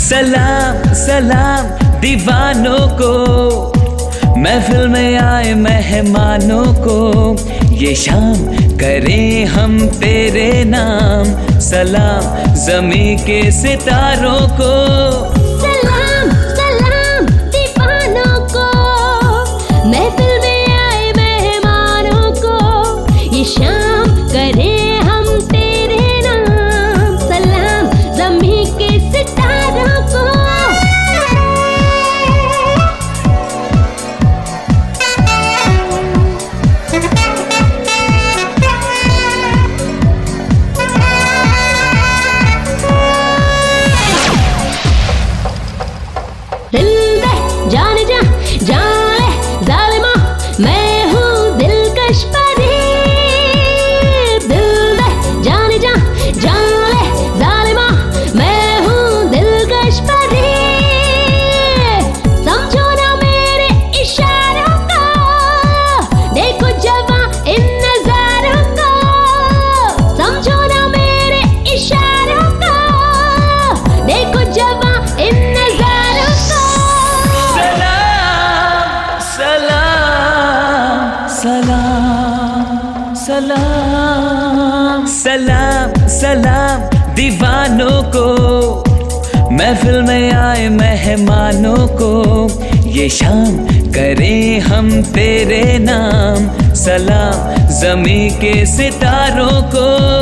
सलाम सलाम दीवानों को, महफिल में आए मेहमानों को, ये शाम करें हम तेरे नाम। सलाम ज़मीं के सितारों को, सलाम सलाम दीवानों को, महफिल में आए मेहमानों को, ये शाम करें हम तेरे नाम। सलाम ज़मीं के सितारों को। दिल दे जान जा जान ले जालिमा, मैं हूँ दिलकश परी। दिल दे जान जा जान ले जालिमा, मैं हूँ दिलकश परी। समझो ना मेरे इशारों को, देखो जवां इन नजारों को। समझो ना मेरे इशारों को, देखो जवां इन नजारों को। सलाम सलाम सलाम सलाम दीवानों को, महफिल में आए मेहमानों को, ये शाम करें हम तेरे नाम। सलाम ज़मीं के सितारों को।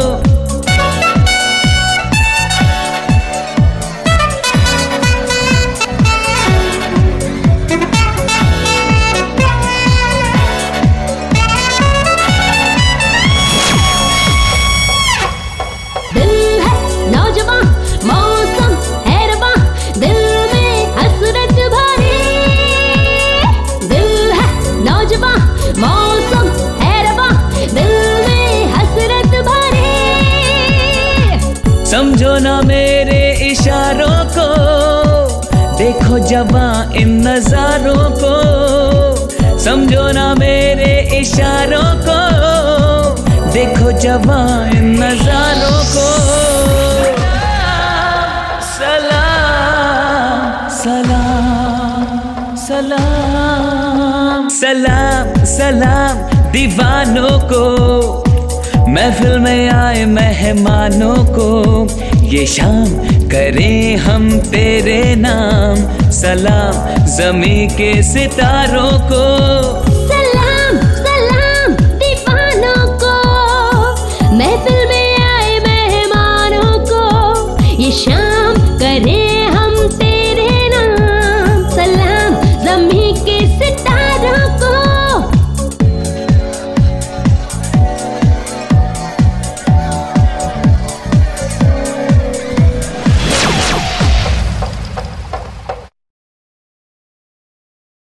मौसम है रवां, दिल में हसरत भरी। समझो ना मेरे इशारों को, देखो जवां इन नजारों को। समझो ना मेरे इशारों को, देखो जवां इन नजारों को। सलाम सलाम सलाम सलाम सलाम दीवानों को, महफिल में आए मेहमानों को, ये शाम करें हम तेरे नाम। सलाम ज़मीं के सितारों को।